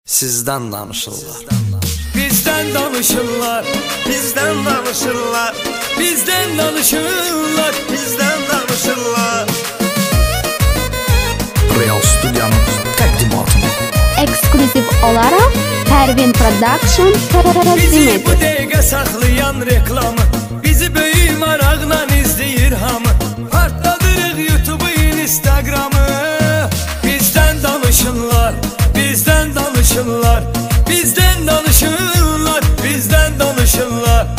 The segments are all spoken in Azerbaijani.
Sizdən danışırlar. Bizdən danışırlar. Bizdən danışırlar. Bizdən danışırlar. Bizdən danışırlar. Real Studiyanın təqdimatını ekskluziv olaraq Pervin Production təqdim Bizi edir. bu dəqiqə saxlayan reklamı bizi böyük maraqla izləyir hamı. Partladırıq YouTube-u, Instagramı. Bizdən danışırlar. Bizdən danışırlar. Bizdən danışırlar. Bizdən danışırlar.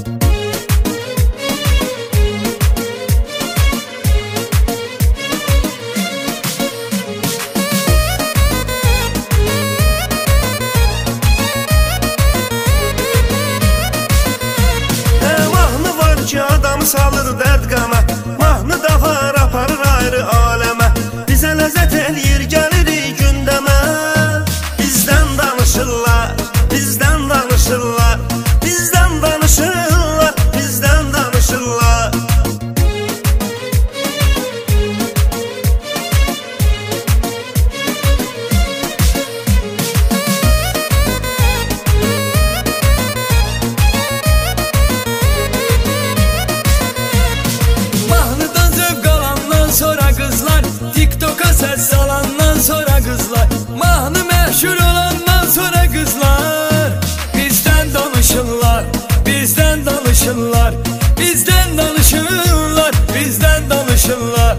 Mahnı var ki adam salır dərd qana, mahnı da var aparır ayrı aləmə. Bizə ləzzət eləyir gəlirik gündəmə. Bizdən danışırlar. Bizdən danışırlar. Bizdən danışırlar. Bizdən danışırlar. Mahnıdan zövq alandan sonra qızlar, TikTok'a səs salandan sonra qızlar, mahnı məşhur olandan sonra qızlar. Bizdən danışırlar. Bizdən danışırlar. Bizdən danışırlar. Bizdən danışırlar.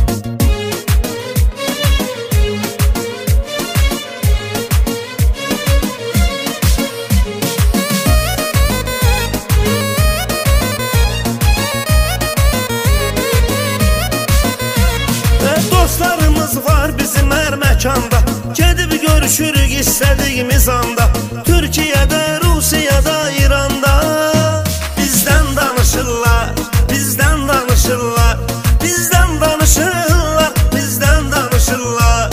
Dostlarımız var bizim hər məkanda, gedib görüşürük istədiyimiz anda. Türkiyədə, Rusiyada, İranda. Bizdən danışırlar. Bizdən danışırlar. Bizdən danışırlar. Bizdən danışırlar.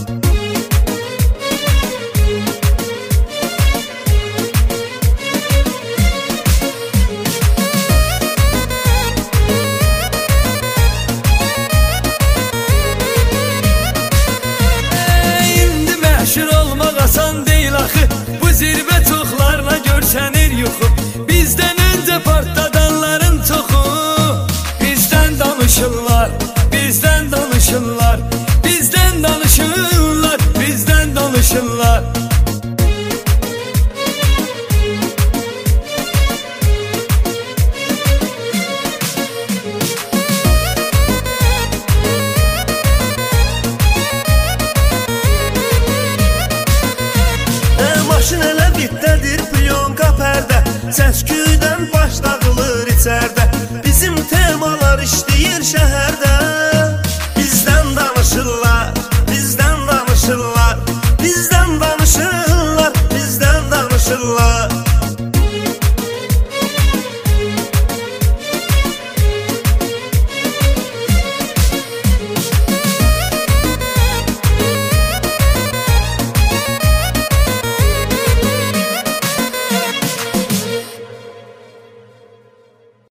İndi məşhur olmaq asan deyil axı, bu zirvə çoxlarla görsənir yuxu. Bizdən öncə partladanların çoxu. Bizdən danışırlar. Bizdən danışırlar. Bizdən danışırlar. Bizdən danışırlar. Maşın elə bitdədir, plyonka pərdə, səs-küydən baş dağılır içərdə. Bizim temalar işləyir şəhərdə.